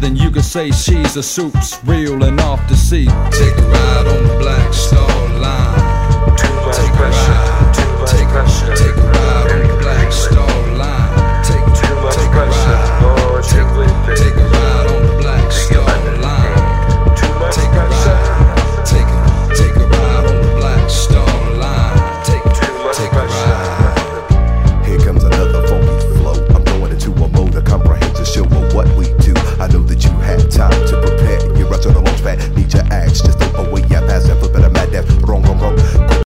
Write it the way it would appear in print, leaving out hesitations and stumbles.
then you could say she's a soup's real and off the sea. Take a ride on the Black Star Line. Too much pressure, too much pressure. Take